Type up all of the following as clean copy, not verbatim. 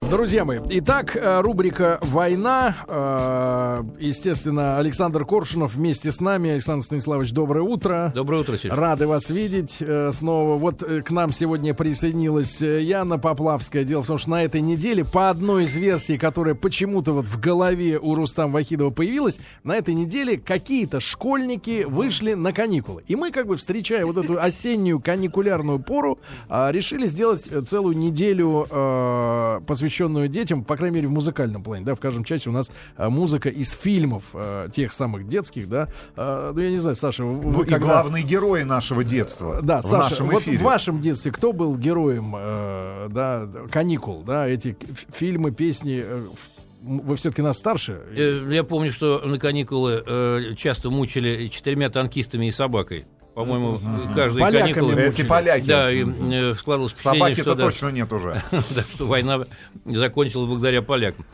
Друзья мои, итак, рубрика «Война». Естественно, Александр Коршунов вместе с нами. Александр Станиславович, доброе утро. Доброе утро, Сереж. Рады вас видеть снова. Вот к нам сегодня присоединилась Яна Поплавская. Дело в том, что на этой неделе, по одной из версий, которая почему-то вот в голове у Рустама Вахидова появилась, на этой неделе какие-то школьники вышли на каникулы. И мы, как бы встречая вот эту осеннюю каникулярную пору, решили сделать целую неделю, посвященную детям, по крайней мере, в музыкальном плане, да, в каждом часе у нас музыка из фильмов, тех самых детских, да, ну, я не знаю, Саша, вы и главные герои нашего детства, да, в Саша, нашем вот эфире. В вашем детстве кто был героем, да, каникул, да, эти фильмы, песни, вы все-таки нас старше? Я помню, что на каникулы часто мучили 4 танкистами и собакой. По-моему, каждые поляками каникулы... Эти поляки. Да, и складывалось впечатление, Собаки-то что, да, точно нет уже. да, что война закончилась благодаря полякам.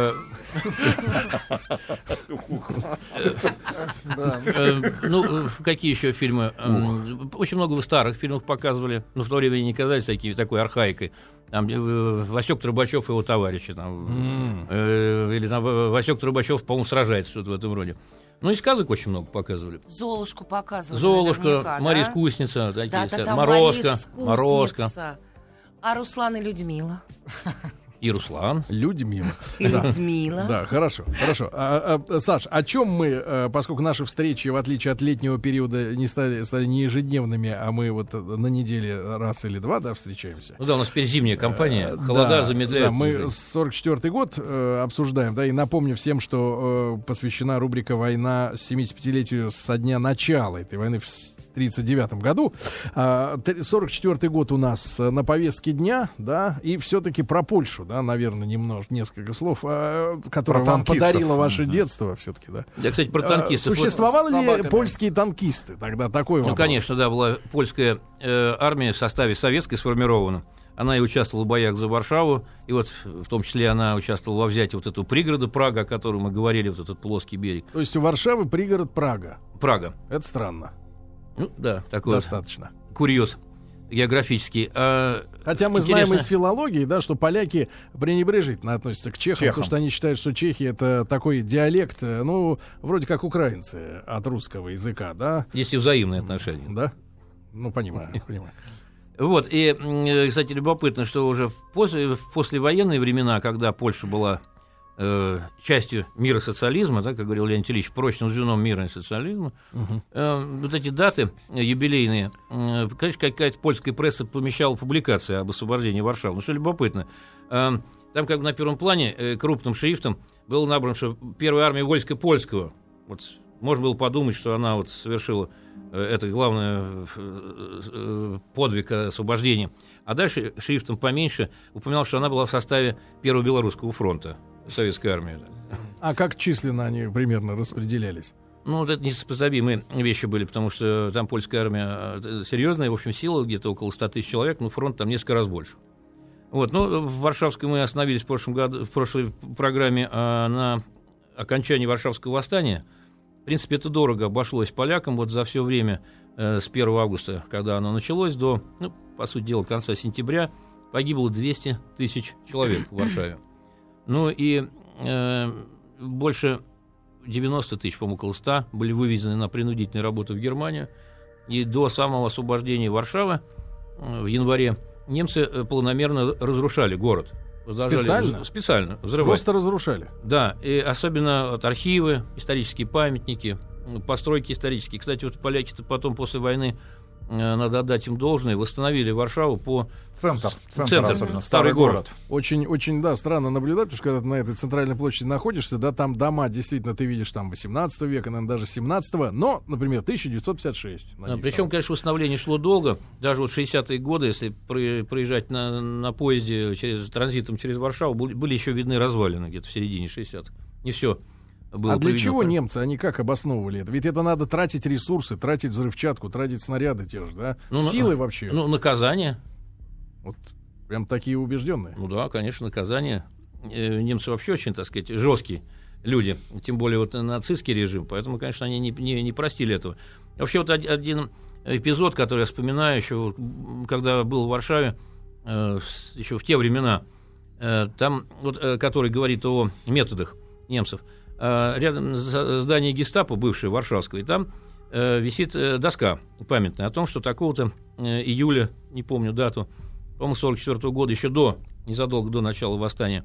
Ну, какие еще фильмы? Очень много старых фильмов показывали. Но в то время не казались такой архаикой. Там Васек Трубачев и его товарищи. Или там Васек Трубачев, по-моему, сражается, что-то в этом роде. Ну и сказок очень много показывали. Золушку показывали. Золушка, Марья Искусница, такие, Морозко. А Руслан и Людмила? И Руслан. Людмила. И Людмила. Да, хорошо. Саш, о чем мы, поскольку наши встречи, в отличие от летнего периода, не стали не ежедневными, а мы вот на неделе раз или два, да, встречаемся. Ну да, у нас теперь зимняя кампания, холода замедляют. Да, мы 44-й год обсуждаем, да, и напомню всем, что посвящена рубрика «Война» 75-летию со дня начала этой войны в 1939 году. 44-й год у нас на повестке дня, да, и все-таки про Польшу, да, наверное, несколько слов, которые вам подарило ваше детство, все-таки, да. Да, кстати, про танкистов. Существовали ли польские танкисты? Тогда такой вопрос. Ну, конечно, да, была польская армия в составе советской сформирована. Она и участвовала в боях за Варшаву, и вот в том числе она участвовала во взятии вот этого пригорода Прага, о котором мы говорили, вот этот плоский берег. То есть у Варшавы пригород Прага. Прага. Это странно. Ну, да, такой достаточно. Курьез географический. Хотя мы знаем из филологии, да, что поляки пренебрежительно относятся к чехам, потому что они считают, что чехи — это такой диалект, ну, вроде как украинцы от русского языка, да. Есть и взаимные отношения. Да? Ну, понимаю. Вот, и, кстати, любопытно, что уже в послевоенные времена, когда Польша была частью мира социализма, да, как говорил Леонид Ильич, прочным звеном мира и социализма, вот эти даты юбилейные, конечно, какая-то польская пресса помещала публикации об освобождении Варшавы. Ну, что любопытно, там как бы на первом плане крупным шрифтом было набрано, что первая армия войска польского. Вот можно было подумать, что она вот совершила это главное подвиг освобождения. А дальше шрифтом поменьше упоминал, что она была в составе Первого Белорусского фронта. Советская армия. А как численно они примерно распределялись? Ну, вот это несопоставимые вещи были, потому что там польская армия серьезная, в общем, сила где-то около 100 тысяч человек, но фронт там несколько раз больше. Вот, ну, в Варшавской мы остановились в прошлой программе на окончании Варшавского восстания. В принципе, это дорого обошлось полякам вот за все время с 1 августа, когда оно началось, до, ну, по сути дела, конца сентября, погибло 200 тысяч человек в Варшаве. Ну и больше 90 тысяч, по-моему, около 100 были вывезены на принудительные работы в Германию. И до самого освобождения Варшавы в январе немцы планомерно разрушали город. Специально взрывали. Просто разрушали. Да, и особенно вот архивы, исторические памятники, постройки исторические. Кстати, вот поляки-то потом после войны, надо отдать им должное, восстановили Варшаву по... Центр особенно, старый город. Очень, да, странно наблюдать, потому что когда ты на этой центральной площади находишься, да, там дома, действительно, ты видишь там 18 века, наверное, даже 17-го, но, например, 1956. Причем, конечно, восстановление шло долго, даже вот 60-е годы, если проезжать на поезде транзитом через Варшаву, были еще видны развалины где-то в середине 60-х. Не все. А для чего немцы, они как обосновывали это? Ведь это надо тратить ресурсы, тратить взрывчатку, тратить снаряды те же, да? Силы вообще. Ну, наказание. Вот прям такие убежденные. Ну да, конечно, наказание. Немцы вообще очень, так сказать, жесткие люди, тем более вот нацистский режим, поэтому, конечно, они не простили этого. Вообще вот один эпизод, который я вспоминаю еще, когда был в Варшаве, еще в те времена, там, вот, который говорит о методах немцев, рядом здание гестапо, бывшее Варшавское, и там висит доска памятная о том, что такого-то июля, не помню дату, по-моему, 1944 года, еще незадолго до начала восстания,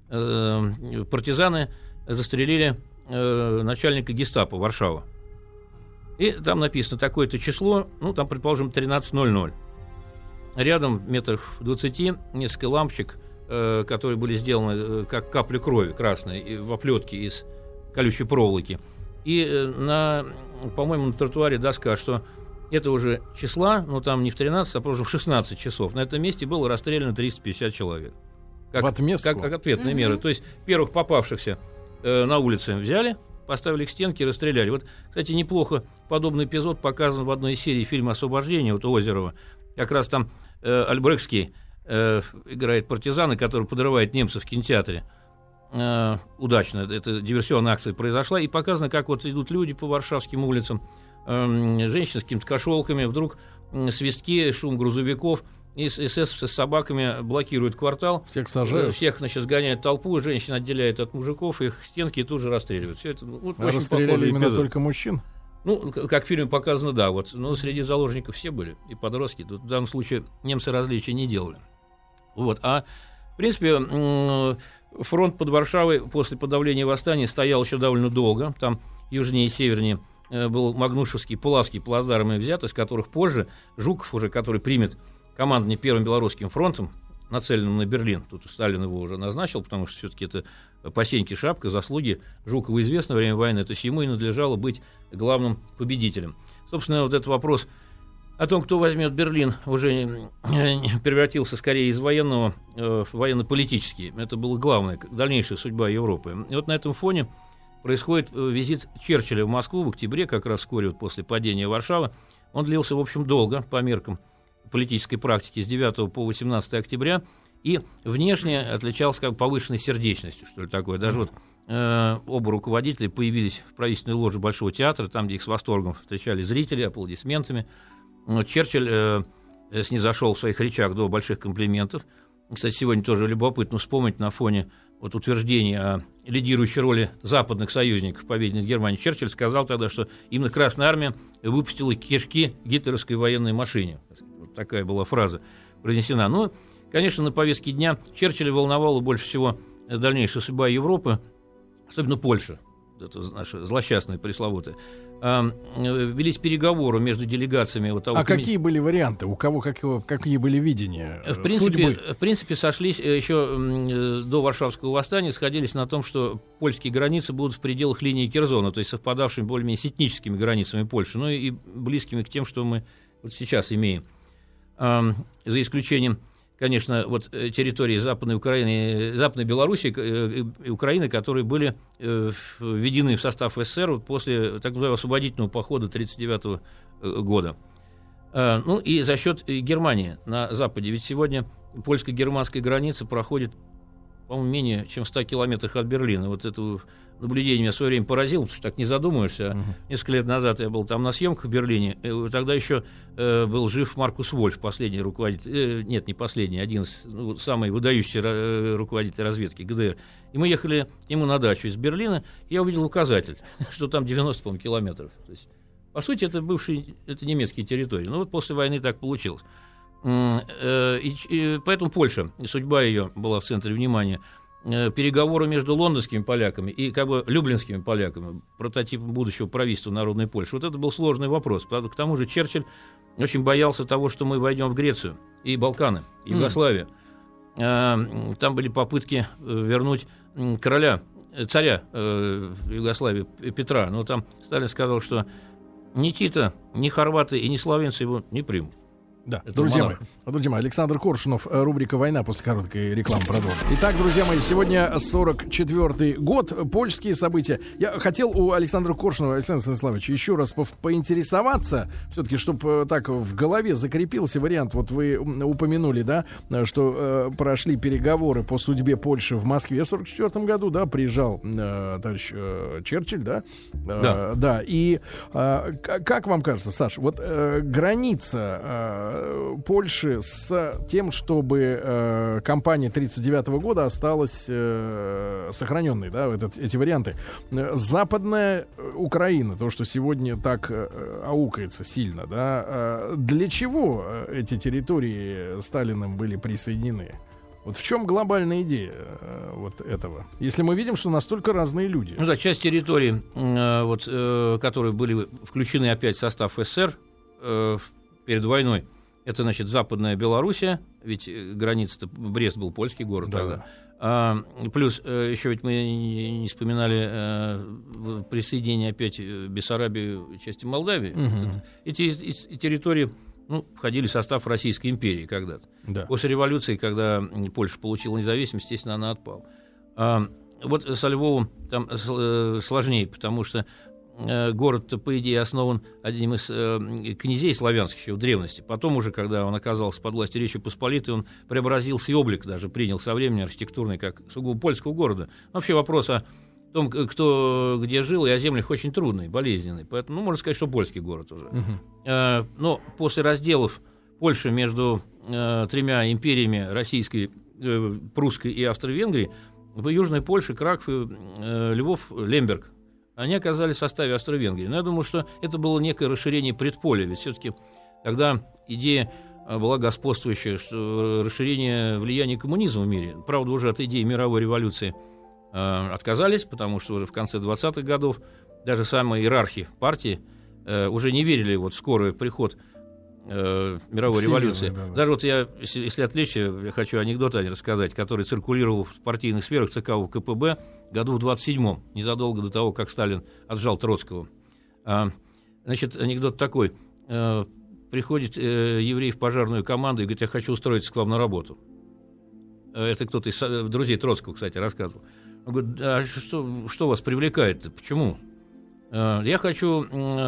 партизаны застрелили начальника гестапо Варшава. И там написано такое-то число, ну, там, предположим, 13:00. Рядом, метров 20, несколько лампочек, которые были сделаны как капли крови красной в оплетке из колючей проволоки. И, по-моему, на тротуаре доска, что этого же числа, ну, там не в 13, а просто в 16 часов, на этом месте было расстреляно 350 человек. В отместку? Как ответные меры. То есть первых попавшихся на улице взяли, поставили к стенке и расстреляли. Вот, кстати, неплохо подобный эпизод показан в одной из серий фильма «Освобождение» вот Озерова. Как раз там Альбрехтский играет партизана, который подрывает немцев в кинотеатре. Удачно эта диверсионная акция произошла. И показано, как вот идут люди по варшавским улицам, женщины с какими-то кошелками, вдруг свистки, шум грузовиков, и СС с собаками блокирует квартал. Всех сажают. Всех, значит, сгоняют толпу, женщин отделяют от мужиков, их стенки тут же расстреливают. Все это, вот, расстреляли именно эпизод. Только мужчин? Ну, как в фильме показано, да. Вот, но среди заложников все были, и подростки. Тут, в данном случае немцы различия не делали. Вот. А, в принципе, фронт под Варшавой после подавления восстания стоял еще довольно долго. Там южнее и севернее был Магнушевский, Пулавский плацдармы взяты, из которых позже Жуков, уже который примет командование Первым Белорусским фронтом, нацеленным на Берлин, тут Сталин его уже назначил, потому что все-таки это по Сеньке шапка, заслуги Жукова известны во время войны, то есть ему и надлежало быть главным победителем. Собственно, вот этот вопрос о том, кто возьмет Берлин, уже превратился скорее из военного в военно-политический. Это была главная, дальнейшая судьба Европы. И вот на этом фоне происходит визит Черчилля в Москву в октябре, как раз вскоре вот после падения Варшавы. Он длился, в общем, долго, по меркам политической практики, с 9 по 18 октября, и внешне отличался как повышенной сердечностью, что ли, такое. Даже вот оба руководителя появились в правительственной ложе Большого театра, там, где их с восторгом встречали зрители, аплодисментами. Но Черчилль снизошел в своих речах до больших комплиментов. Кстати, сегодня тоже любопытно вспомнить на фоне вот утверждения о лидирующей роли западных союзников в победе над Германией. Черчилль сказал тогда, что именно Красная армия выпустила кишки гитлеровской военной машине. Вот такая была фраза произнесена. Ну, конечно, на повестке дня Черчилля волновала больше всего дальнейшая судьба Европы, особенно Польша. Это наша злосчастная пресловутая. Велись переговоры между делегациями. Вот того какие были варианты? У кого какие были видения судьбы? В принципе, сошлись еще до Варшавского восстания, сходились на том, что польские границы будут в пределах линии Керзона, то есть совпадавшими более-менее с этническими границами Польши, ну и близкими к тем, что мы вот сейчас имеем. За исключением, конечно, вот территории Западной Украины, Западной Белоруссии и Украины, которые были введены в состав СССР после так называемого освободительного похода 1939 года. Ну и за счет Германии на Западе. Ведь сегодня польско-германская граница проходит, по-моему, менее чем в 100 километрах от Берлина. Вот это наблюдение меня в свое время поразило, потому что так не задумаешься. Несколько лет назад я был там на съемках в Берлине. Тогда еще был жив Маркус Вольф, последний руководитель, нет, не последний, один из самый выдающийся руководитель разведки ГДР. И мы ехали к нему на дачу из Берлина, и я увидел указатель, что там 90, по-моему, километров. То есть, по сути, это немецкие территории. Но вот после войны так получилось. И поэтому Польша, судьба ее была в центре внимания. Переговоры между лондонскими поляками и как бы люблинскими поляками, прототипом будущего правительства Народной Польши. Вот это был сложный вопрос. К тому же Черчилль очень боялся того, что мы войдем в Грецию и Балканы, и Югославию. Там были попытки вернуть царя Югославии Петра. Но там Сталин сказал, что ни Тита, ни хорваты и ни словенцы его не примут. Да, друзья мои, Александр Коршунов, рубрика «Война», после короткой рекламы продолжим. Итак, друзья мои, сегодня 44-й год, польские события. Я хотел у Александра Коршунова, Александра Станиславовича, еще раз поинтересоваться, все-таки, чтобы так в голове закрепился вариант. Вот вы упомянули, да, что прошли переговоры по судьбе Польши в Москве в 44-м году, да, приезжал товарищ Черчилль, да? Да. И как вам кажется, Саша, вот граница Польши с тем, чтобы кампания 1939 года осталась сохраненной, да, эти варианты. Западная Украина, то, что сегодня так аукается сильно, да, для чего эти территории Сталиным были присоединены? Вот в чем глобальная идея вот этого? Если мы видим, что настолько разные люди. Ну да, часть территорий, которые были включены опять в состав СССР перед войной, это, значит, Западная Белоруссия, ведь граница-то, Брест был польский город тогда. Плюс еще ведь мы не вспоминали присоединение опять Бессарабии, части Молдавии. Эти территории входили в состав Российской империи когда-то. Да. После революции, когда Польша получила независимость, естественно, она отпала. Вот со Львовом там сложнее, потому что город-то, по идее, основан одним из князей славянских еще в древности. Потом уже, когда он оказался под властью Речи Посполитой, он преобразился, и облик даже принял со временем архитектурный, как сугубо польского города. Вообще вопрос о том, кто где жил, и о землях очень трудный, болезненный. Поэтому, можно сказать, что польский город уже. Но после разделов Польши между тремя империями, российской, прусской и Австро-Венгрии, в Южной Польше, Краков, Львов, Лемберг, они оказались в составе Австро-Венгрии. Но я думаю, что это было некое расширение предполя, ведь все-таки тогда идея была господствующая, что расширение влияния коммунизма в мире. Правда, уже от идеи мировой революции отказались, потому что уже в конце 20-х годов даже самые иерархи партии уже не верили в скорый приход мировой революции. Да. Даже я, если отвлечься, я хочу анекдот рассказать, который циркулировал в партийных сферах ЦК ВКПБ году в 27-м, незадолго до того, как Сталин отжал Троцкого. Значит, анекдот такой. Приходит еврей в пожарную команду и говорит: я хочу устроиться к вам на работу. Это кто-то из друзей Троцкого, кстати, рассказывал. Он говорит: а что вас привлекает-то? Почему? Я хочу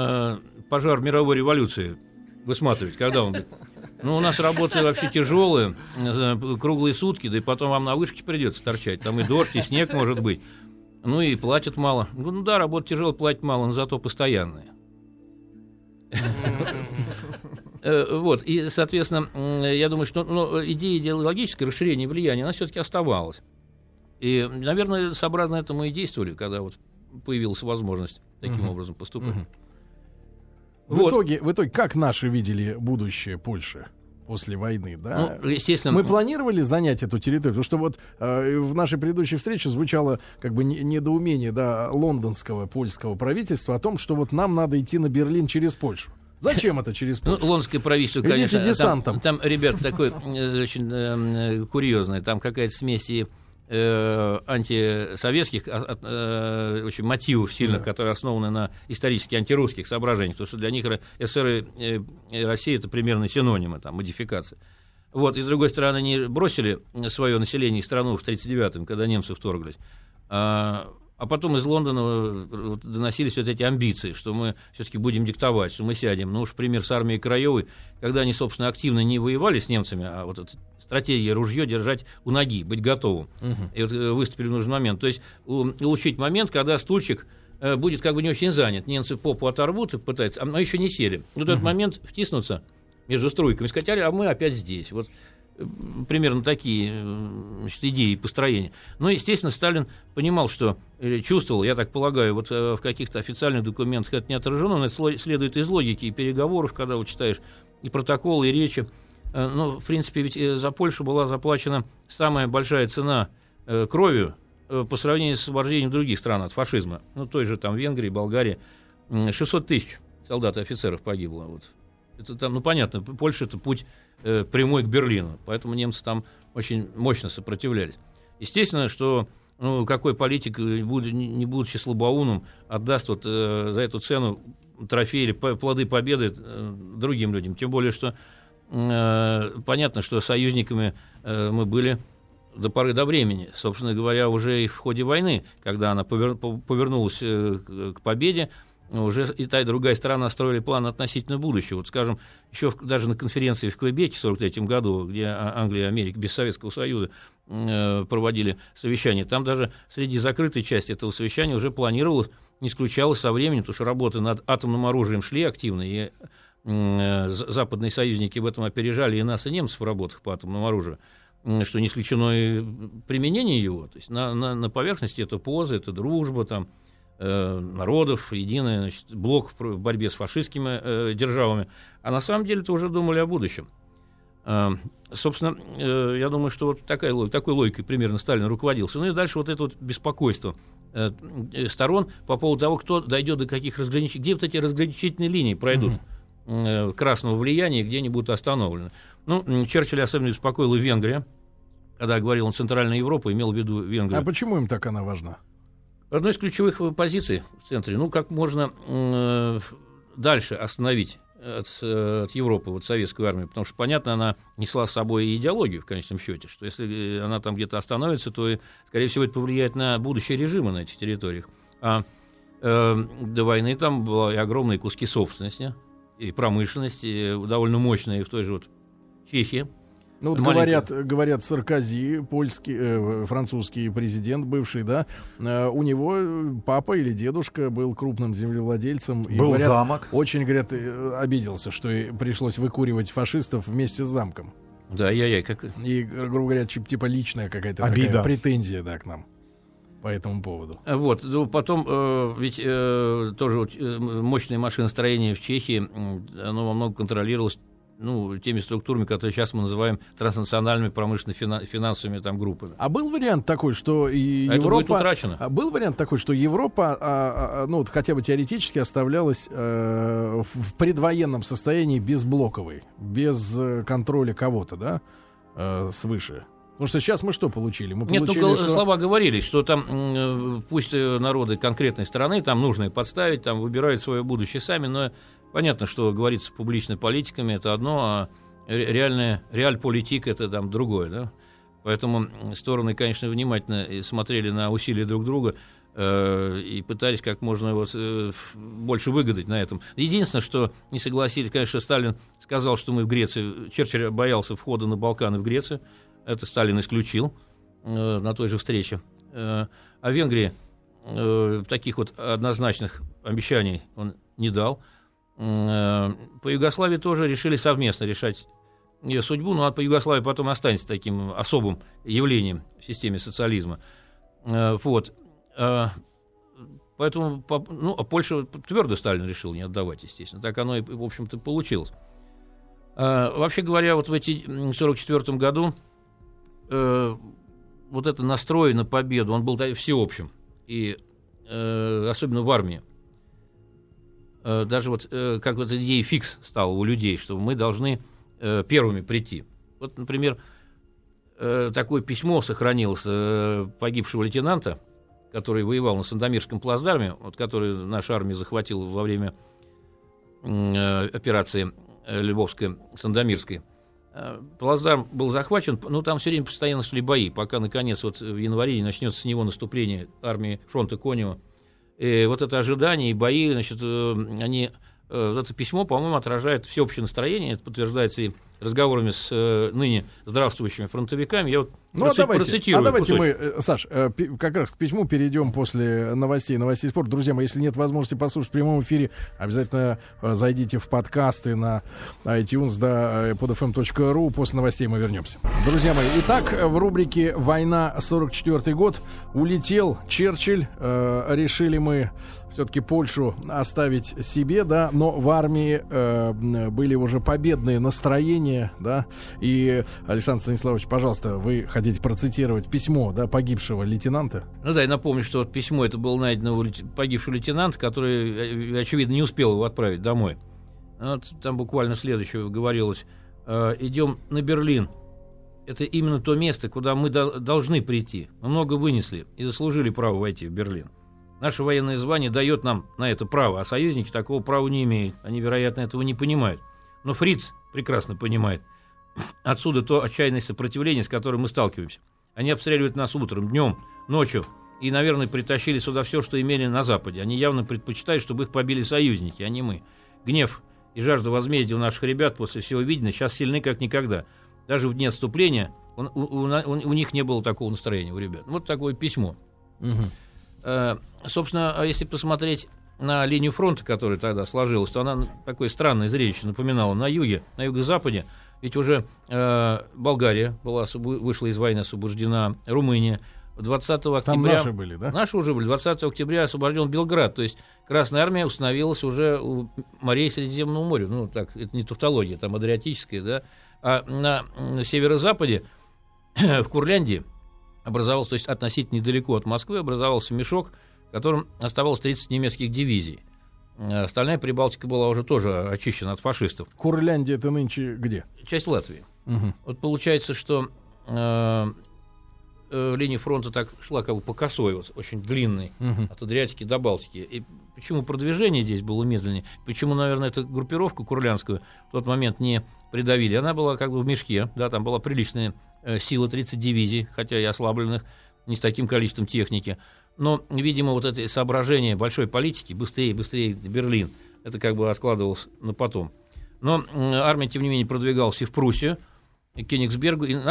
пожар мировой революции высматривать. Когда он говорит: у нас работы вообще тяжелые, круглые сутки, да и потом вам на вышке придется торчать. Там и дождь, и снег может быть. И платят мало. Говорю: да, работа тяжелая, платят мало, но зато постоянная. И, соответственно, я думаю, что идея идеологического расширения влияния, она все-таки оставалась. И, наверное, сообразно этому и действовали, когда появилась возможность таким образом поступать. В итоге, как наши видели будущее Польши после войны, да? Естественно. Мы планировали занять эту территорию, потому что в нашей предыдущей встрече звучало недоумение, лондонского польского правительства о том, что нам надо идти на Берлин через Польшу. Зачем это через Польшу? Лондонское правительство, конечно, десантом. Там ребята, такой очень курьезный, там какая-то смесь антисоветских очень мотивов сильных, которые основаны на исторически антирусских соображениях, потому что для них СССР и Россия — это примерно синонимы, модификации. И с другой стороны, они бросили свое население и страну в 1939-м, когда немцы вторглись. А потом из Лондона доносились эти амбиции, что мы все-таки будем диктовать, что мы сядем. Пример с армией Краевой, когда они, собственно, активно не воевали с немцами, а эта стратегия ружье держать у ноги, быть готовым. И выступили в нужный момент. То есть улучшить момент, когда стульчик будет не очень занят. Немцы попу оторвут и пытаются, а еще не сели. В этот момент втиснуться между струйками и сказать: а мы опять здесь. Примерно такие идеи построения. Но, естественно, Сталин понимал, что чувствовал, я так полагаю, в каких-то официальных документах это не отражено, но это следует из логики и переговоров, когда читаешь и протоколы, и речи. В принципе, ведь за Польшу была заплачена самая большая цена кровью по сравнению с освобождением других стран от фашизма. Той же Венгрии, Болгарии. 600 тысяч солдат и офицеров погибло. Это понятно, Польша — это путь прямой к Берлину, поэтому немцы там очень мощно сопротивлялись. Естественно, что какой политик, не будучи слабоумным, отдаст за эту цену трофеи или плоды победы другим людям. Тем более, что понятно, что союзниками мы были до поры до времени. Собственно говоря, уже и в ходе войны, когда она повернулась к победе, уже и та, и другая сторона строили план относительно будущего. Скажем, еще даже на конференции в Квебеке в 1943 году, где Англия и Америка без Советского Союза проводили совещание, там даже среди закрытой части этого совещания уже планировалось, не исключалось со временем, потому что работы над атомным оружием шли активно, и западные союзники в этом опережали и нас, и немцев в работах по атомному оружию, что не исключено и применение его. То есть на поверхности это поза, это дружба, там, народов, единый, значит, блок в борьбе с фашистскими державами. А на самом деле это уже думали о будущем. Собственно, я думаю, что вот такой логикой примерно Сталин руководился. Ну и дальше вот это вот беспокойство сторон по поводу того, кто дойдет до каких разграничений, где вот эти разграничительные линии пройдут красного влияния, где они будут остановлены. Ну, Черчилль особенно беспокоила Венгрия, когда говорил он Центральная Европа, имел в виду Венгрию. А почему им так она важна? Одной из ключевых позиций в центре, ну, как можно дальше остановить от Европы вот советскую армию, потому что, понятно, она несла с собой и идеологию в конечном счете, что если она там где-то остановится, то, скорее всего, это повлияет на будущие режимы на этих территориях. А до войны там были огромные куски собственности и промышленности, довольно мощные в той же вот Чехии. Ну, вот говорят, Саркози, польский, французский президент бывший, да, у него папа или дедушка был крупным землевладельцем. И, был говорят, замок. Очень, говорят, обиделся, что пришлось выкуривать фашистов вместе с замком. Да, как... И, грубо говоря, типа личная какая-то такая претензия, да, к нам по этому поводу. Вот, ну, потом, ведь тоже вот, мощное машиностроение в Чехии, оно во многом контролировалось, ну, теми структурами, которые сейчас мы называем транснациональными промышленно-финансовыми там группами. А был вариант такой, что и Европа... Это будет утрачено. Был вариант такой, что Европа, ну, вот хотя бы теоретически оставлялась в предвоенном состоянии безблоковой, без контроля кого-то, да, свыше? Потому что сейчас мы что получили? Мы получили, слова говорились, что там пусть народы конкретной страны, там нужно подставить, там выбирают свое будущее сами, но понятно, что говорится публично политиками, это одно, а реаль-политик это там другое, да? Поэтому стороны, конечно, внимательно смотрели на усилия друг друга и пытались как можно вот, больше выгадать на этом. Единственное, что не согласились, конечно, Сталин сказал, что мы в Греции, Черчилль боялся входа на Балканы в Грецию, это Сталин исключил на той же встрече. А в Венгрии таких вот однозначных обещаний он не дал. По Югославии тоже решили совместно решать ее судьбу, но по Югославии потом останется таким особым явлением в системе социализма. Вот. Поэтому, ну, а Польшу твердо Сталин решил не отдавать, естественно. Так оно и, в общем-то, получилось. Вообще говоря, вот в 1944 году вот это настрой на победу, он был всеобщим, и особенно в армии. Даже вот как вот идея фикс стала у людей, что мы должны первыми прийти. Вот, например, такое письмо сохранилось погибшего лейтенанта, который воевал на Сандомирском плацдарме, вот, который наша армия захватила во время операции Львовско-Сандомирской. Плацдарм был захвачен, но там все время постоянно шли бои, пока, наконец, вот в январе не начнется с него наступление армии фронта Конева. И вот это ожидание и бои, значит, они... Это письмо, по-моему, отражает всеобщее настроение, это подтверждается и разговорами с ныне здравствующими фронтовиками. Я вот процитирую. Давайте мы, Саш, как раз к письму перейдем после новостей спорта. Друзья мои, если нет возможности послушать в прямом эфире, обязательно зайдите в подкасты на iTunes, да, podfm.ru. После новостей мы вернемся. Друзья мои, итак, в рубрике «Война, 44-й год» улетел Черчилль. Решили мы все-таки Польшу оставить себе, да, но в армии были уже победные настроения, да, и, Александр Станиславович, пожалуйста, вы хотите процитировать письмо, да, погибшего лейтенанта? Ну да, я напомню, что вот письмо это было найдено у погибшего лейтенанта, который, очевидно, не успел его отправить домой. Вот там буквально следующее говорилось: идем на Берлин. Это именно то место, куда мы должны прийти. Мы много вынесли и заслужили право войти в Берлин. Наше военное звание дает нам на это право, а союзники такого права не имеют. Они, вероятно, этого не понимают. Но Фриц прекрасно понимает. Отсюда то отчаянное сопротивление, с которым мы сталкиваемся. Они обстреливают нас утром, днем, ночью и, наверное, притащили сюда все, что имели на Западе. Они явно предпочитают, чтобы их побили союзники, а не мы. Гнев и жажда возмездия у наших ребят после всего виденного сейчас сильны как никогда. Даже в дни отступления у них не было такого настроения у ребят. Вот такое письмо. Собственно, если посмотреть на линию фронта, которая тогда сложилась, то она такое странное зрелище напоминала на юге, на юго-западе. Ведь уже Болгария вышла из войны, освобождена, Румыния. 20 октября... Там наши были, да? Наши уже были. 20 октября освобожден Белград. То есть Красная Армия установилась уже у морей Средиземного моря. Ну, так, это не тавтология, там Адриатическая, да. А на северо-западе, в Курляндии, образовался, то есть относительно недалеко от Москвы, образовался мешок, в котором оставалось 30 немецких дивизий. Остальная Прибалтика была уже тоже очищена от фашистов. Курляндия — это нынче где? Часть Латвии. Угу. Вот получается, что линия фронта так шла как бы по косой, вот, очень длинной, от Адриатики до Балтики. И почему продвижение здесь было медленнее? Почему, наверное, эту группировку курлянскую в тот момент не придавили? Она была как бы в мешке, да, там была приличная сила, 30 дивизий, хотя и ослабленных, не с таким количеством техники. Но, видимо, вот это соображение большой политики, быстрее Берлин, это как бы откладывалось на потом. Но армия, тем не менее, продвигалась и в Пруссию, к Кёнигсбергу, и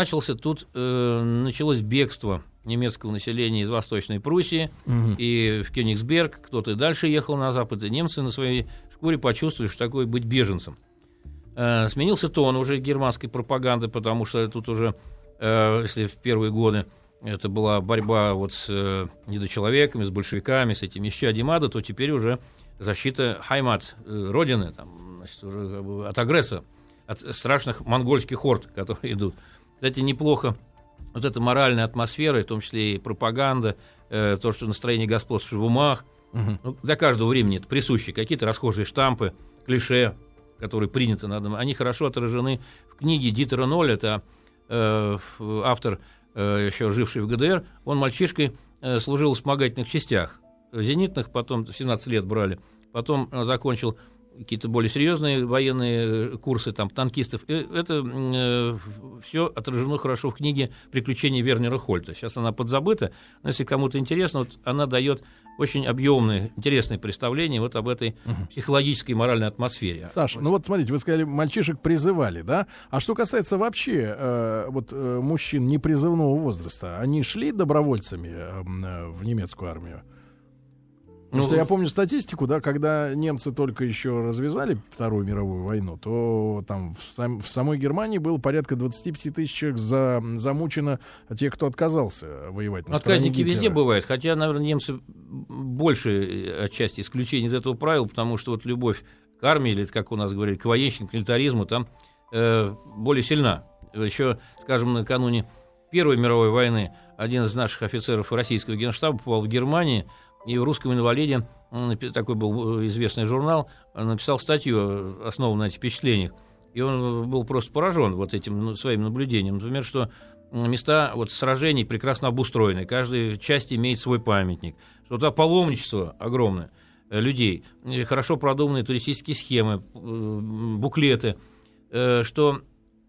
началось бегство немецкого населения из Восточной Пруссии, и в Кёнигсберг, кто-то и дальше ехал на запад, и немцы на своей шкуре почувствовали, что такое быть беженцем. Сменился тон уже германской пропаганды, потому что тут уже, если в первые годы это была борьба вот с недочеловеками, с большевиками, с этими исчадьем ада, то теперь уже защита Хаймат, родины, там, значит, уже как бы от агрессора, от страшных монгольских орд, которые идут. Кстати, неплохо вот эта моральная атмосфера, в том числе и пропаганда, то, что настроение господствует в умах, ну, для каждого времени это присуще. Какие-то расхожие штампы, клише, которые приняты над нами, они хорошо отражены в книге Дитера Нолля, это автор, еще живший в ГДР. Он мальчишкой служил в вспомогательных частях, зенитных, потом в 17 лет брали, потом закончил какие-то более серьезные военные курсы, там, танкистов. И это все отражено хорошо в книге «Приключения Вернера Хольта». Сейчас она подзабыта, но если кому-то интересно, вот она дает очень объемное, интересное представление вот об этой психологической и моральной атмосфере. Саша, ну вот смотрите, вы сказали, мальчишек призывали, да? А что касается вообще мужчин непризывного возраста, они шли добровольцами в немецкую армию? Потому что я помню статистику, да, когда немцы только еще развязали Вторую мировую войну, то там в самой Германии было порядка 25 тысяч человек замучено тех, кто отказался воевать на стороне Отказники Гитлера. везде бывают, хотя, наверное, немцы больше отчасти исключения из этого правила, потому что вот любовь к армии, или, как у нас говорили, к военщикам, к милитаризму, там более сильна. Еще, скажем, накануне Первой мировой войны один из наших офицеров российского генштаба попал в Германию, и в «Русском инвалиде», такой был известный журнал, написал статью, основанную на этих впечатлениях. И он был просто поражен вот этим своим наблюдением. Например, что места вот сражений прекрасно обустроены, каждая часть имеет свой памятник, что туда паломничество огромное людей, хорошо продуманные туристические схемы, буклеты, что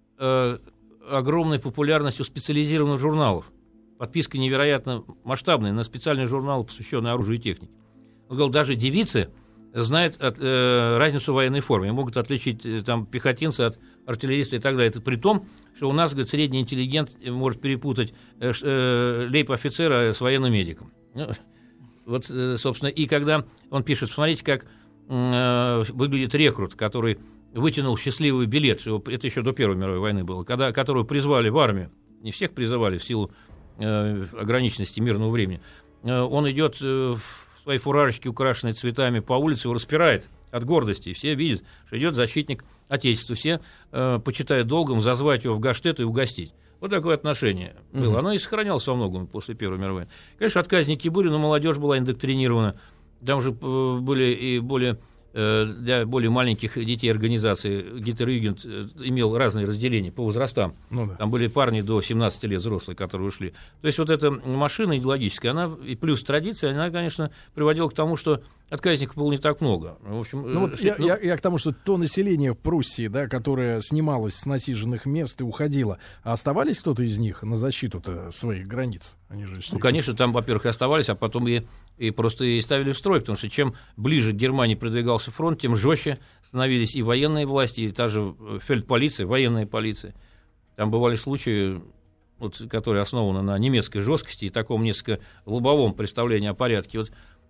огромная популярность у специализированных журналов. Подписка невероятно масштабная на специальный журнал, посвященный оружию и технике. Он говорил, даже девицы знают разницу в военной форме, и могут отличить там, пехотинца от артиллериста и так далее. Это при том, что у нас, говорит, средний интеллигент может перепутать лейб-офицера с военным медиком. Ну, вот, собственно, и когда он пишет, смотрите, как выглядит рекрут, который вытянул счастливый билет, это еще до Первой мировой войны было, которого призвали в армию, не всех призывали в силу ограниченности мирного времени. Он идет в своей фуражечке, украшенной цветами, по улице, его распирает от гордости. И все видят, что идет защитник Отечества. Все почитают долгом зазвать его в Гаштет и угостить. Вот такое отношение было. Оно и сохранялось во многом после Первой мировой. Конечно, отказники были, но молодежь была индоктринирована. Там же были и более... Для более маленьких детей организации Гитлер-Югент имел разные разделения по возрастам. Ну, да. Там были парни до 17 лет взрослые, которые ушли. То есть вот эта машина идеологическая, она и плюс традиция, она, конечно, приводила к тому, что отказников было не так много. В общем, я к тому, что то население в Пруссии, да, которое снималось с насиженных мест и уходило, а оставались кто-то из них на защиту-то своих границ? Они же конечно, там, во-первых, и оставались, а потом и просто и ставили в строй, потому что чем ближе к Германии продвигался фронт, тем жестче становились и военные власти, и та же фельдполиция, военная полиция. Там бывали случаи, вот, которые основаны на немецкой жесткости и таком несколько лобовом представлении о порядке. Вот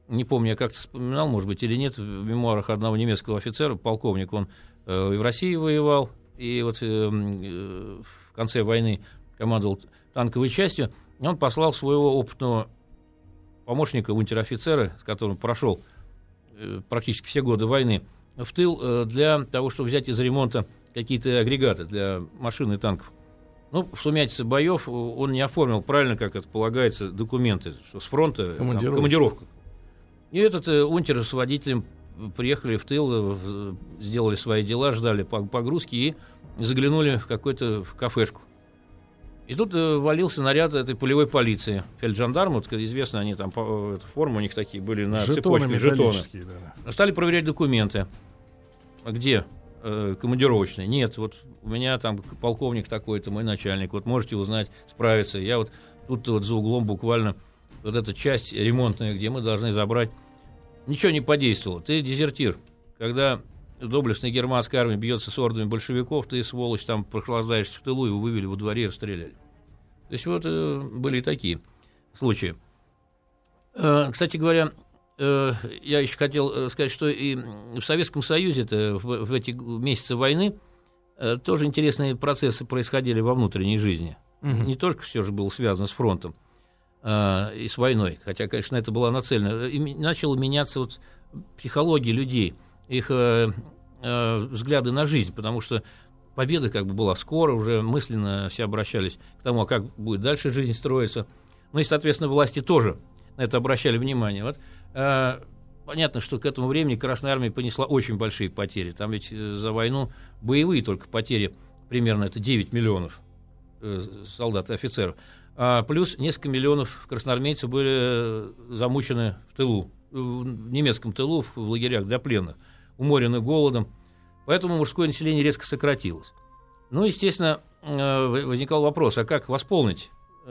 не помню, я как-то вспоминал, может быть, или нет, в мемуарах одного немецкого офицера, полковник, он и в России воевал, и вот в конце войны командовал танковой частью, и он послал своего опытного помощника, унтер-офицера, с которым прошел практически все годы войны, в тыл для того, чтобы взять из ремонта какие-то агрегаты для машин и танков. Ну, в сумятице боев он не оформил правильно, как это полагается, документы, что с фронта командировка. И этот унтер с водителем приехали в тыл, сделали свои дела, ждали погрузки и заглянули в какую-то кафешку. И тут валился наряд этой полевой полиции. Фельджандармы, вот, известно, они там, формы у них такие были на цепочке, жетоны. Да. Стали проверять документы. А где командировочные? Нет, вот у меня там полковник такой-то, мой начальник, вот можете узнать, справиться. Я вот тут вот за углом буквально вот эта часть ремонтная, где мы должны забрать. Ничего не подействовало. Ты дезертир. Когда доблестная германская армия бьется с ордами большевиков, ты, сволочь, там прохлаждаешься в тылу, его вывели во дворе и расстреляли. То есть вот были и такие случаи. Кстати говоря, я еще хотел сказать, что и в Советском Союзе в эти месяцы войны тоже интересные процессы происходили во внутренней жизни. Не только все же было связано с фронтом и с войной, хотя, конечно, это была нацелена. И начала меняться вот психология людей, их взгляды на жизнь, потому что победа как бы была скоро, уже мысленно все обращались к тому, а как будет дальше жизнь строиться. Ну и, соответственно, власти тоже на это обращали внимание. Вот, понятно, что к этому времени Красная Армия понесла очень большие потери. Там ведь за войну боевые только потери примерно это 9 миллионов солдат и офицеров. А плюс несколько миллионов красноармейцев были замучены в тылу, в немецком тылу, в лагерях для пленных, уморены голодом. Поэтому мужское население резко сократилось. Ну, естественно, возникал вопрос, а как восполнить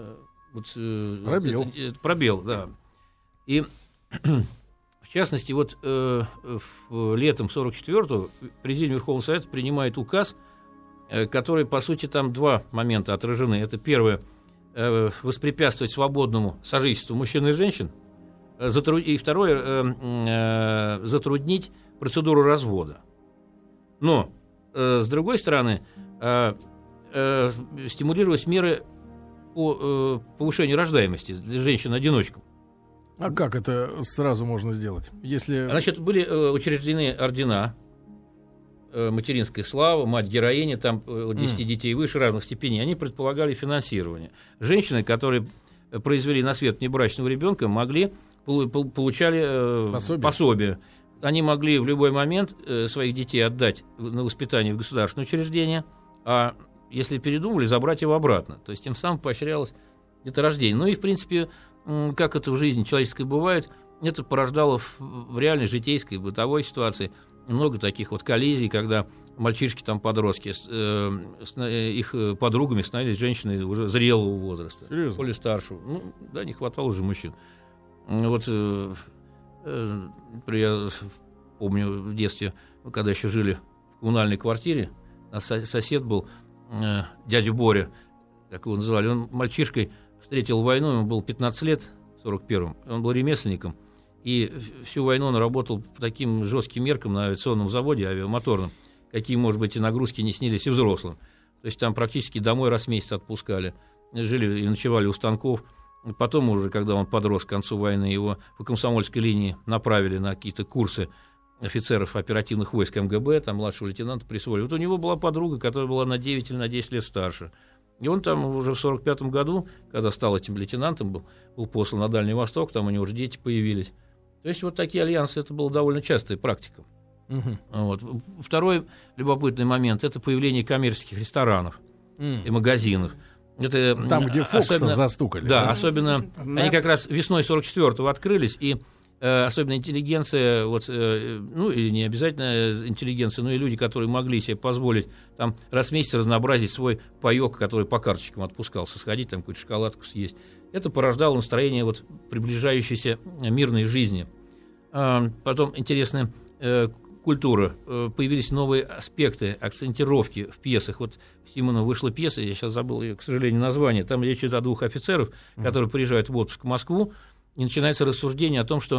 пробел, да. И, в частности, вот летом 44-го Президиум Верховного Совета принимает указ, который, по сути, там два момента отражены. Это первое – воспрепятствовать свободному сожительству мужчин и женщин, и второе – затруднить процедуру развода. Но, с другой стороны, стимулировать меры по повышению рождаемости для женщин-одиночек. А как это сразу можно сделать? Если... Значит, были учреждены ордена, материнская слава, мать-героиня, там 10 детей выше разных степеней, они предполагали финансирование. Женщины, которые произвели на свет внебрачного ребенка, получали пособие. Они могли в любой момент своих детей отдать на воспитание в государственное учреждение, а если передумали, забрать его обратно. То есть тем самым поощрялось деторождение. Ну и, в принципе, как это в жизни человеческой бывает, это порождало в реальной житейской, бытовой ситуации много таких вот коллизий, когда мальчишки, там, подростки, их подругами становились женщины уже зрелого возраста. Серьезно? Более старшего. Ну, да, не хватало уже мужчин. Вот я помню в детстве, когда еще жили в коммунальной квартире, у нас сосед был, дядя Боря, как его называли, он мальчишкой встретил войну, ему было 15 лет, в 41-м, он был ремесленником, и всю войну он работал по таким жестким меркам на авиационном заводе, авиамоторном, какие, может быть, и нагрузки не снились и взрослым. То есть там практически домой раз в месяц отпускали, жили и ночевали у станков. Потом уже, когда он подрос к концу войны, его по комсомольской линии направили на какие-то курсы офицеров оперативных войск МГБ, там младшего лейтенанта присвоили. Вот у него была подруга, которая была на 9 или на 10 лет старше. И он там уже в 45-м году, когда стал этим лейтенантом, был послан на Дальний Восток, там у него уже дети появились. То есть вот такие альянсы, это была довольно частая практика. Вот. Второй любопытный момент – это появление коммерческих ресторанов и магазинов. Это там, где Фокса застукали. Да, особенно они как раз весной 44-го открылись, и особенно интеллигенция, вот, ну, или не обязательно интеллигенция, но и люди, которые могли себе позволить там раз в месяц разнообразить свой паёк, который по карточкам отпускался, сходить, там какую-то шоколадку съесть. Это порождало настроение вот приближающейся мирной жизни. Потом интересная культура. Появились новые аспекты, акцентировки в пьесах. Вот в Симонова вышла пьеса, я сейчас забыл ее, к сожалению, название. Там речь идет о двух офицеров, которые приезжают в отпуск в Москву, и начинается рассуждение о том, что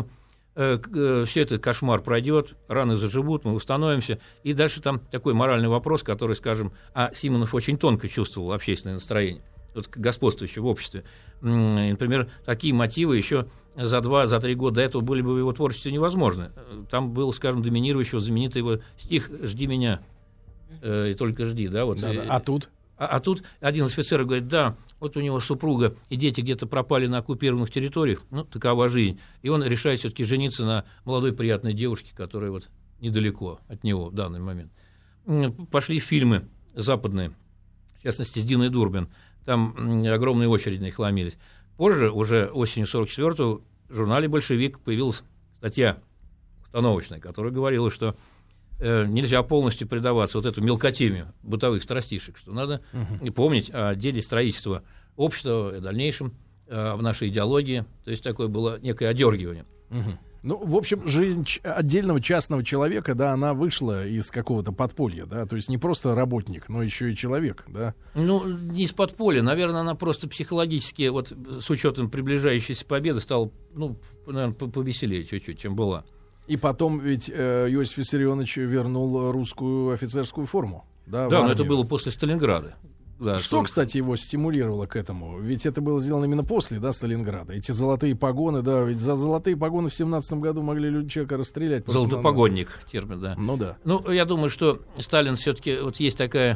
все это кошмар пройдет, раны заживут, мы установимся. И дальше там такой моральный вопрос, который, скажем, Симонов очень тонко чувствовал общественное настроение, вот господствующее в обществе. Например, такие мотивы еще за 2-3 года до этого были бы в его творчестве невозможны. Там был, скажем, доминирующий, знаменитый его стих «Жди меня, и только жди». Да, вот. А тут? А тут один из офицеров говорит: да, вот у него супруга и дети где-то пропали на оккупированных территориях, ну, такова жизнь. И он решает все-таки жениться на молодой приятной девушке, которая вот недалеко от него в данный момент. Пошли фильмы западные, в частности, с Диной Дурбин. Там огромные очереди на них ломились. Позже, уже осенью 1944-го, в журнале «Большевик» появилась статья установочная, которая говорила, что нельзя полностью предаваться вот эту мелкотемию бытовых страстишек, что надо помнить о деле строительства общества, в дальнейшем, в нашей идеологии. То есть такое было некое одергивание. Ну, в общем, жизнь отдельного частного человека, да, она вышла из какого-то подполья, да, то есть не просто работник, но еще и человек, да. Ну, не из подполья, наверное, она просто психологически, вот с учетом приближающейся победы, стала, ну, наверное, повеселее чуть-чуть, чем была. И потом ведь Иосиф Виссарионович вернул русскую офицерскую форму, да. Да, но это было после Сталинграда. Да, что, кстати, его стимулировало к этому? Ведь это было сделано именно после, да, Сталинграда. Эти золотые погоны, да, ведь за золотые погоны в 17 году могли человека расстрелять. Золотопогодник термин, да. Ну да. Ну, я думаю, что Сталин все-таки, вот есть такая,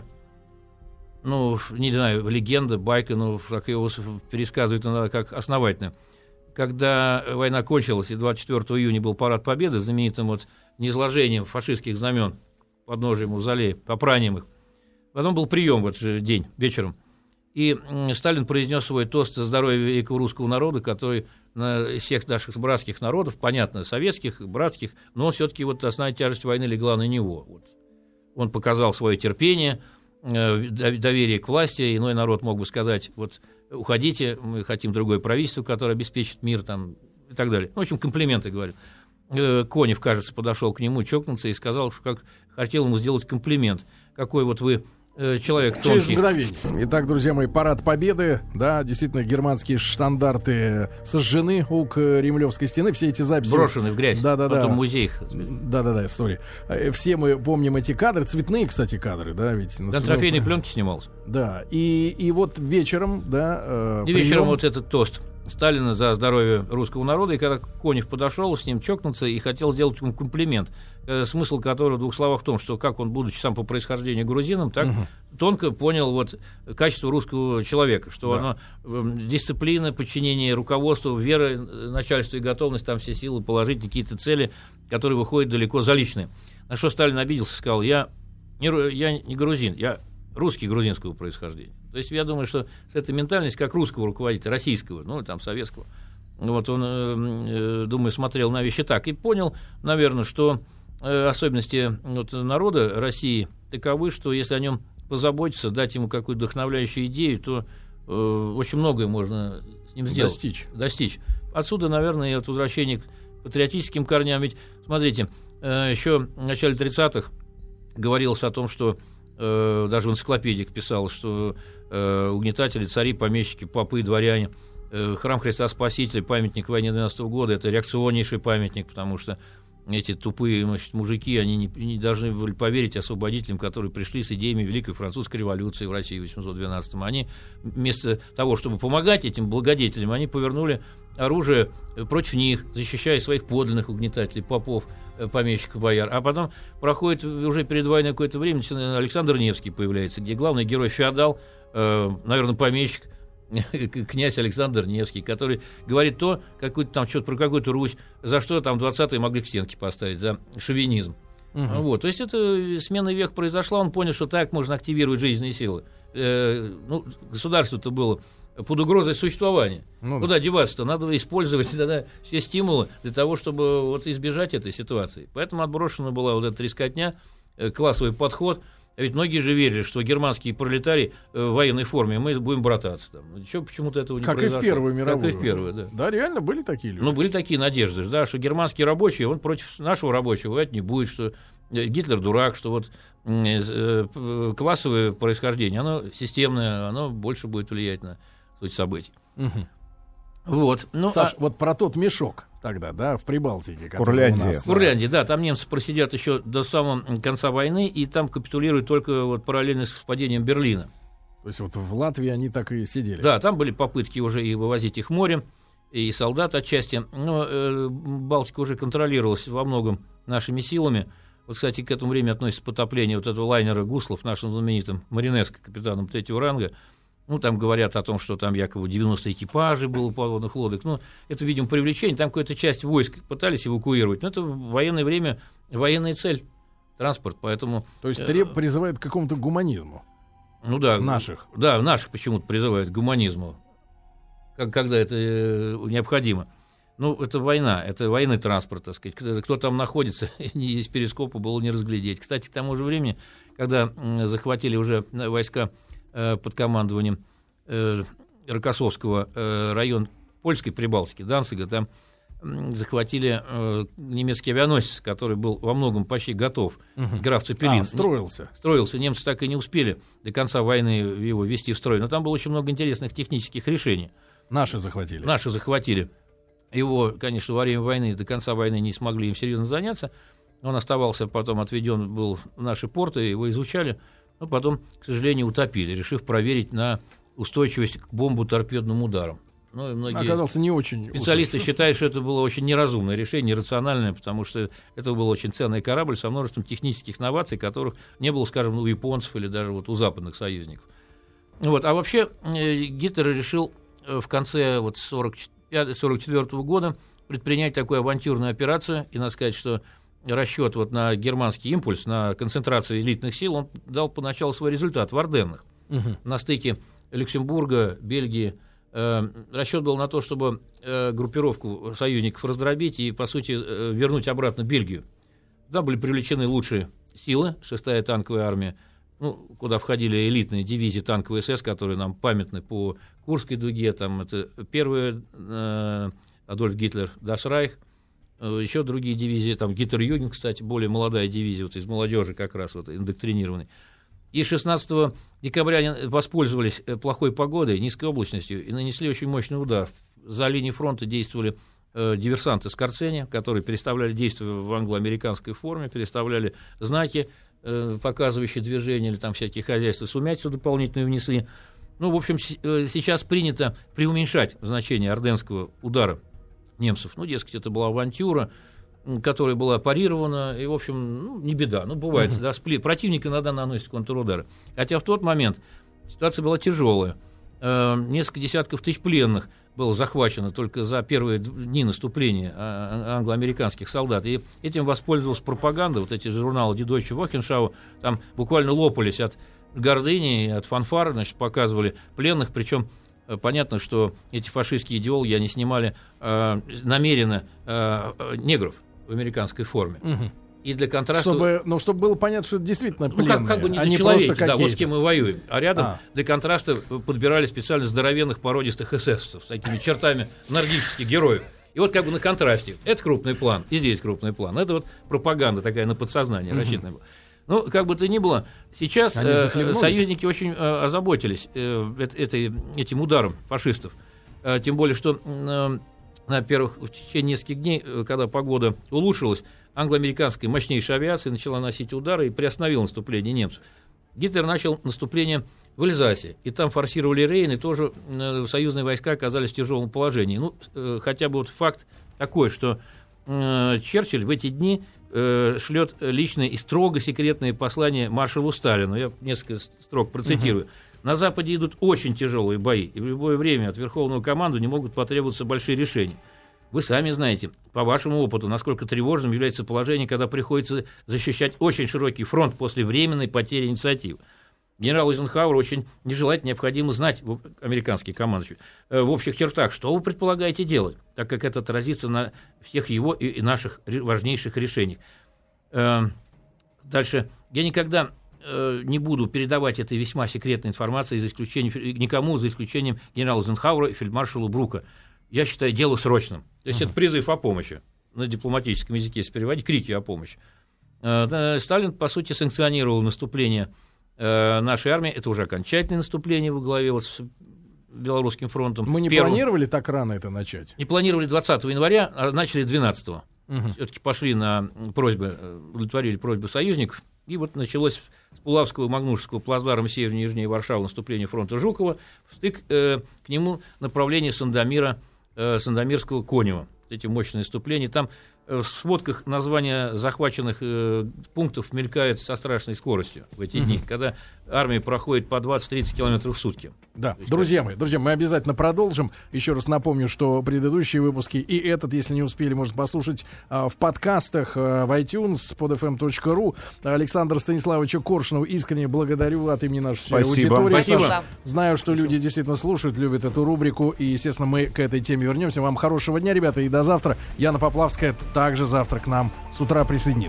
ну, не знаю, легенда, байка, ну, так его пересказывают иногда как основательно. Когда война кончилась, и 24 июня был парад Победы, знаменитым вот низложением фашистских знамен подножием мавзолея, попранием их. Потом был прием в этот же день, вечером. И Сталин произнес свой тост за здоровье великого русского народа, который на всех наших братских народов, понятно, советских, братских, но все-таки вот основная тяжесть войны легла на него. Вот. Он показал свое терпение, доверие к власти. Иной народ мог бы сказать: вот уходите, мы хотим другое правительство, которое обеспечит мир, там, и так далее. В общем, комплименты говорят. Конев, кажется, подошел к нему, чокнулся и сказал, что как хотел ему сделать комплимент. Какой вот вы человек тонкий. Через мгновение. Итак, друзья мои, парад Победы. Да, действительно, германские штандарты сожжены у Кремлевской стены. Все эти записи... Брошены в грязь. Да-да-да. Потом в музеях. Да-да-да, история. Все мы помним эти кадры. Цветные, кстати, кадры, да, ведь... На трофейной пленке снимался. Да. И вот вечером, да... И вечером вот этот тост Сталина за здоровье русского народа. И когда Конев подошел с ним чокнуться и хотел сделать ему комплимент, смысл которого в двух словах в том, что как он, будучи сам по происхождению грузином, так тонко понял вот качество русского человека, что оно дисциплина, подчинение руководству, вера, начальство и готовность там все силы положить на какие-то цели, которые выходят далеко за личные. На что Сталин обиделся, сказал: я не грузин, я русский грузинского происхождения. То есть я думаю, что с этой ментальностью, как русского руководителя, российского, ну там советского, вот он, думаю, смотрел на вещи так и понял, наверное, что особенности вот народа России таковы, что если о нем позаботиться, дать ему какую-то вдохновляющую идею, то очень многое можно с ним сделать. Достичь. Отсюда, наверное, и от возвращения к патриотическим корням. Ведь, смотрите, еще в начале 30-х говорилось о том, что даже в энциклопедиях писалось, что угнетатели, цари, помещики, попы, дворяне, храм Христа Спасителя, памятник войне 12-го года, это реакционнейший памятник, потому что эти тупые, значит, мужики, они не должны были поверить освободителям, которые пришли с идеями Великой Французской революции в России в 1812-м. Они вместо того, чтобы помогать этим благодетелям, они повернули оружие против них, защищая своих подлинных угнетателей, попов, помещиков, бояр. А потом проходит уже перед войной какое-то время, Александр Невский появляется, где главный герой феодал, наверное, помещик, князь Александр Невский, который говорит то, какую-то там что-то про какую-то Русь, за что там 20-е могли к стенке поставить, за шовинизм. Вот. То есть это смена века произошла, он понял, что так можно активировать жизненные силы. Ну, государство-то было под угрозой существования. Куда деваться-то? Надо использовать тогда все стимулы для того, чтобы вот избежать этой ситуации. Поэтому отброшена была вот эта трескотня, классовый подход. А ведь многие же верили, что германские пролетарии в военной форме, мы будем брататься. Там. Еще почему-то этого не произошло. Как и в Первую мировую. Как и в Первую, да. Да, реально были такие люди. Ну, были такие надежды, да, что германские рабочие, он против нашего рабочего воевать не будет, что Гитлер дурак, что вот классовое происхождение, оно системное, оно больше будет влиять на суть событий. Вот. Ну, Саш, вот про тот мешок. тогда, да, в Прибалтике. Курляндия. В Курляндии, да, там немцы просидят еще до самого конца войны, и там капитулируют только вот параллельно с впадением Берлина. То есть вот в Латвии они так и сидели. Да, там были попытки уже и вывозить их морем, и солдат отчасти, но Балтика уже контролировалась во многом нашими силами. Вот, кстати, к этому времени относится потопление вот этого лайнера «Гуслов», нашим знаменитым Маринеско, капитаном 3-го ранга. Ну, там говорят о том, что там якобы 90 экипажей было подводных лодок. Ну, это, видимо, привлечение. Там какая-то часть войск пытались эвакуировать. Но это в военное время военная цель, транспорт, поэтому... То есть призывает к какому-то гуманизму. Ну да. Наших. Да, наших почему-то призывают к гуманизму, когда это необходимо. Ну, это война, это военный транспорт, так сказать. Кто там находится, из перископа было не разглядеть. Кстати, к тому же времени, когда захватили уже войска под командованием Рокоссовского район польской Прибалтики, Данцига, там захватили немецкий авианосец, который был во многом почти готов, граф Цепелин. Строился. Строился, немцы так и не успели до конца войны его ввести в строй. Но там было очень много интересных технических решений. Наши захватили. Наши захватили. Его, конечно, во время войны, до конца войны не смогли им серьезно заняться. Он оставался, потом отведен был в наши порты, его изучали, но потом, к сожалению, утопили, решив проверить на устойчивость к бомбу-торпедным ударам. Ну, и многие оказался не очень специалисты считают, что это было очень неразумное решение, нерациональное, потому что это был очень ценный корабль со множеством технических новаций, которых не было, скажем, у японцев или даже вот у западных союзников. Вот. А вообще Гитлер решил в конце 1944 года предпринять такую авантюрную операцию, и надо сказать, что расчет вот на германский импульс, на концентрацию элитных сил, он дал поначалу свой результат в Арденнах, на стыке Люксембурга, Бельгии. Расчет был на то, чтобы группировку союзников раздробить и, по сути, вернуть обратно Бельгию. Туда были привлечены лучшие силы, 6-я танковая армия, куда входили элитные дивизии танковой СС, которые нам памятны по Курской дуге, там это первая Адольф Гитлер, Das Reich, еще другие дивизии, там Гитлер-Юген, кстати, более молодая дивизия, вот из молодежи как раз вот индоктринированной. И 16 декабря они воспользовались плохой погодой, низкой облачностью и нанесли очень мощный удар. За линией фронта действовали диверсанты с Корцени, которые переставляли действия в англо-американской форме, переставляли знаки, показывающие движение, или там всякие хозяйства, сумятицу дополнительную внесли. Ну, в общем, сейчас принято преуменьшать значение орденского удара немцев. Ну, дескать, это была авантюра, которая была парирована, и, в общем, не беда. Бывает, да, противник иногда наносит контрудары. Хотя в тот момент ситуация была тяжелая. Несколько десятков тысяч пленных было захвачено только за первые дни наступления англо-американских солдат. И этим воспользовалась пропаганда. Вот эти журналы Die Deutsche Wochenschau там буквально лопались от гордыни, от фанфар, значит, показывали пленных. Причем понятно, что эти фашистские идеологи, они снимали намеренно негров в американской форме. И для контраста... Чтобы было понятно, что это действительно пленные, как бы не они человеки, просто да, вот с кем мы воюем. А рядом для контраста подбирали специально здоровенных породистых эсэсовцев с такими чертами нордических героев. И вот как бы на контрасте. Это крупный план, и здесь крупный план. Это вот пропаганда такая на подсознание рассчитанная была. Ну, как бы то ни было, сейчас союзники очень озаботились этим ударом фашистов. Тем более, что во-первых, в течение нескольких дней, когда погода улучшилась, англо-американская мощнейшая авиация начала носить удары и приостановила наступление немцев. Гитлер начал наступление в Эльзасе, и там форсировали Рейн, и тоже союзные войска оказались в тяжелом положении. Хотя бы вот факт такой, что Черчилль в эти дни шлет личное и строго секретное послание маршалу Сталину. Я несколько строк процитирую. На Западе идут очень тяжелые бои, и в любое время от верховного командования могут потребоваться большие решения. Вы сами знаете, по вашему опыту, насколько тревожным является положение, когда приходится защищать очень широкий фронт после временной потери инициативы. Генералу Эйзенхауэру очень нежелательно необходимо знать, американский командующий, в общих чертах, что вы предполагаете делать, так как это отразится на всех его и наших важнейших решениях. Дальше. Я никогда не буду передавать этой весьма секретной информации никому, за исключением генерала Эйзенхауэра и фельдмаршала Брука. Я считаю дело срочным. То есть это призыв о помощи. На дипломатическом языке, если переводить, крики о помощи. Сталин, по сути, санкционировал наступление нашей армии. Это уже окончательное наступление во главе с Белорусским фронтом. Мы не планировали так рано это начать? Не планировали 20 января, а начали 12-го. Все-таки пошли на просьбы, удовлетворили просьбы союзников. И вот началось с Пулавского, Магнушевского, плацдарма севернее и южнее Варшавы наступление фронта Жукова, стык к нему направление Сандомира, Сандомирского, Конева. Эти мощные наступления. Там в сводках названия захваченных пунктов мелькают со страшной скоростью в эти дни, когда армия проходит по 20-30 километров в сутки. Да, друзья мои, мы обязательно продолжим. Еще раз напомню, что предыдущие выпуски и этот, если не успели, можно послушать в подкастах, в iTunes, podfm.ru. Александра Станиславовича Коршунова искренне благодарю от имени нашей аудитории. Спасибо. Знаю, что люди действительно слушают, любят эту рубрику. И, естественно, мы к этой теме вернемся. Вам хорошего дня, ребята, и до завтра. Яна Поплавская также завтра к нам с утра присоединится.